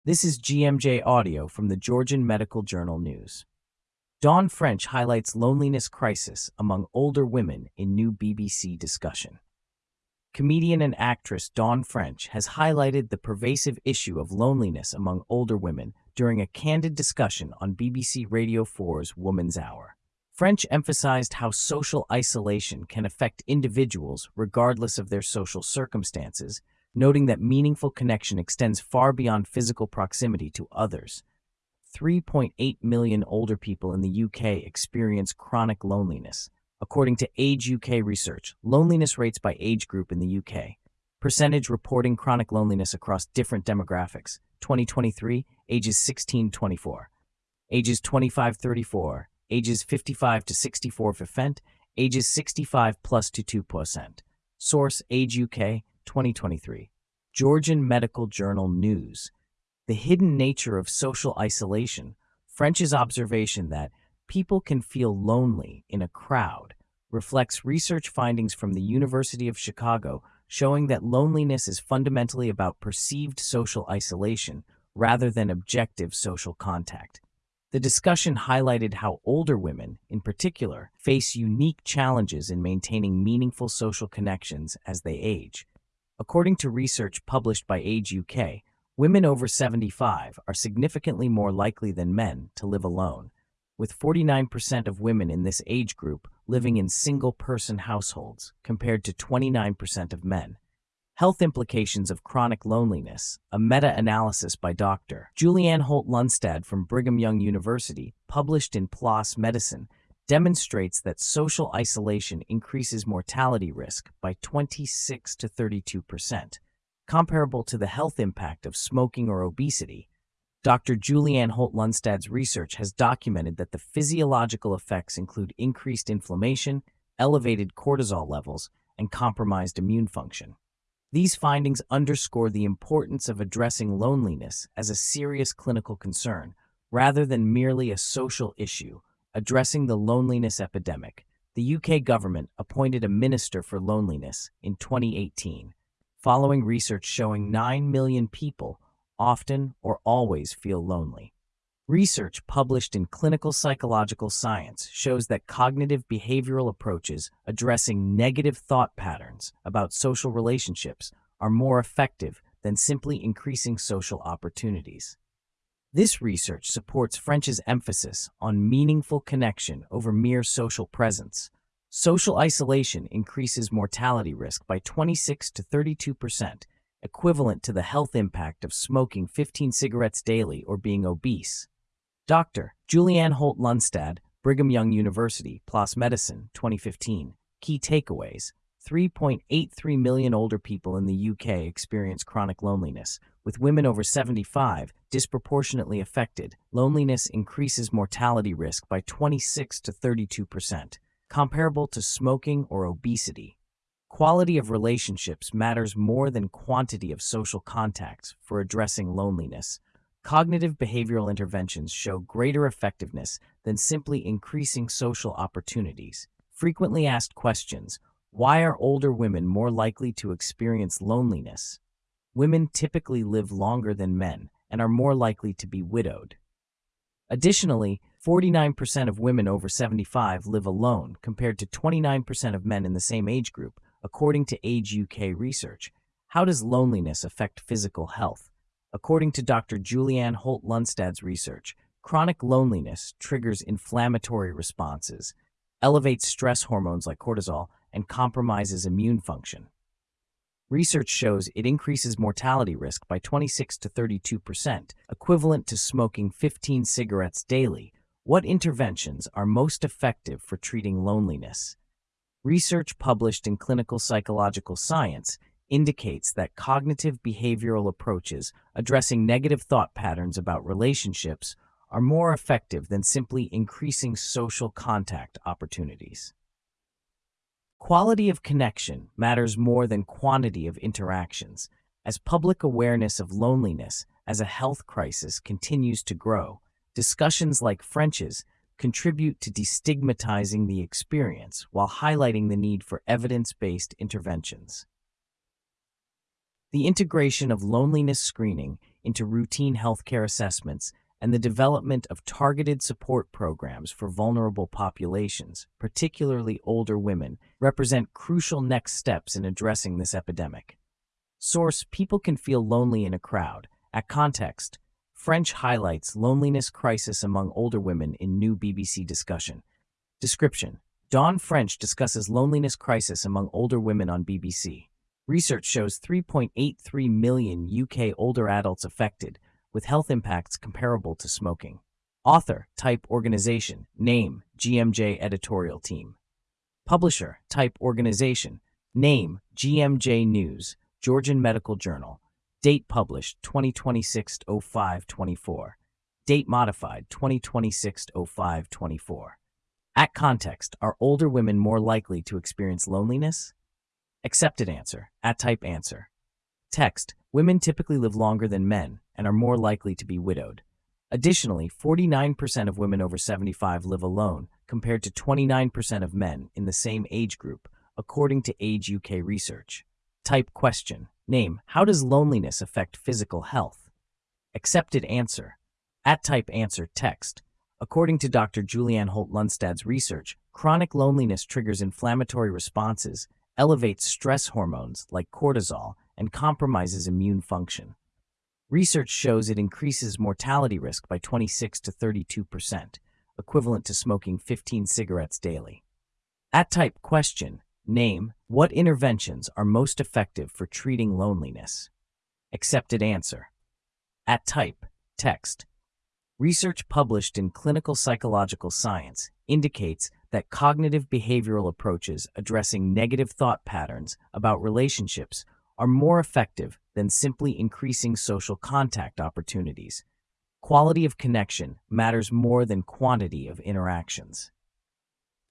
This is GMJ Audio from the Georgian Medical Journal News. Dawn French highlights loneliness crisis among older women in new BBC discussion. Comedian and actress Dawn French has highlighted the pervasive issue of loneliness among older women during a candid discussion on BBC Radio 4's Woman's Hour. French emphasized how social isolation can affect individuals regardless of their social circumstances, noting that meaningful connection extends far beyond physical proximity to others. 3.8 million older people in the UK experience chronic loneliness. According to Age UK research, loneliness rates by age group in the UK. Percentage reporting chronic loneliness across different demographics. 2023, ages 16-24. Ages 25-34. Ages 55 to 64%. Ages 65 plus to 2%. Source, Age UK, 2023. Georgian Medical Journal News. The hidden nature of social isolation. French's observation that people can feel lonely in a crowd reflects research findings from the University of Chicago showing that loneliness is fundamentally about perceived social isolation rather than objective social contact. The discussion highlighted how older women, in particular, face unique challenges in maintaining meaningful social connections as they age. According to research published by Age UK, women over 75 are significantly more likely than men to live alone, with 49% of women in this age group living in single-person households, compared to 29% of men. Health implications of chronic loneliness, a meta-analysis by Dr. Julianne Holt-Lunstad from Brigham Young University, published in PLOS Medicine, demonstrates that social isolation increases mortality risk by 26 to 32%, comparable to the health impact of smoking or obesity. Dr. Julianne Holt-Lunstad's research has documented that the physiological effects include increased inflammation, elevated cortisol levels, and compromised immune function. These findings underscore the importance of addressing loneliness as a serious clinical concern, rather than merely a social issue. Addressing the loneliness epidemic, the UK government appointed a Minister for Loneliness in 2018, following research showing 9 million people often or always feel lonely. Research published in Clinical Psychological Science shows that cognitive behavioral approaches addressing negative thought patterns about social relationships are more effective than simply increasing social opportunities. This research supports French's emphasis on meaningful connection over mere social presence. Social isolation increases mortality risk by 26 to 32%, equivalent to the health impact of smoking 15 cigarettes daily or being obese. Dr. Julianne Holt-Lunstad, Brigham Young University, PLOS Medicine, 2015. Key takeaways. 3.83 million older people in the UK experience chronic loneliness, with women over 75 disproportionately affected. Loneliness increases mortality risk by 26 to 32%, comparable to smoking or obesity. Quality of relationships matters more than quantity of social contacts for addressing loneliness. Cognitive behavioral interventions show greater effectiveness than simply increasing social opportunities. Frequently asked questions. Why are older women more likely to experience loneliness? Women typically live longer than men and are more likely to be widowed. Additionally, 49% of women over 75 live alone compared to 29% of men in the same age group, according to Age UK research. How does loneliness affect physical health? According to Dr. Julianne Holt-Lunstad's research, chronic loneliness triggers inflammatory responses, elevates stress hormones like cortisol, and compromises immune function. Research shows it increases mortality risk by 26 to 32%, equivalent to smoking 15 cigarettes daily. What interventions are most effective for treating loneliness? Research published in Clinical Psychological Science indicates that cognitive behavioral approaches addressing negative thought patterns about relationships are more effective than simply increasing social contact opportunities. Quality of connection matters more than quantity of interactions. As public awareness of loneliness as a health crisis continues to grow, discussions like French's contribute to destigmatizing the experience while highlighting the need for evidence-based interventions. The integration of loneliness screening into routine healthcare assessments and the development of targeted support programs for vulnerable populations, particularly older women, represent crucial next steps in addressing this epidemic. Source: People can feel lonely in a crowd. At context: French highlights loneliness crisis among older women in new BBC discussion. Description: Dawn French discusses loneliness crisis among older women on BBC. Research shows 3.83 million UK older adults affected, with health impacts comparable to smoking. Author: Type Organization. Name: GMJ Editorial Team. Publisher: Type Organization. Name: GMJ News, Georgian Medical Journal. Date published: 2026-05-24. Date modified: 2026-05-24. At context: Are older women more likely to experience loneliness? Accepted answer. At type answer. Text: Women typically live longer than men and are more likely to be widowed. Additionally, 49% of women over 75 live alone, compared to 29% of men in the same age group, according to Age UK research. Type question. Name: How does loneliness affect physical health? Accepted answer. At type answer. Text: According to Dr. Julianne Holt-Lundstad's research, chronic loneliness triggers inflammatory responses, elevates stress hormones like cortisol, and compromises immune function. Research shows it increases mortality risk by 26 to 32%, equivalent to smoking 15 cigarettes daily. At type question. Name: What interventions are most effective for treating loneliness? Accepted answer. At type text. Research published in Clinical Psychological Science indicates that cognitive behavioral approaches addressing negative thought patterns about relationships are more effective than simply increasing social contact opportunities. Quality of connection matters more than quantity of interactions.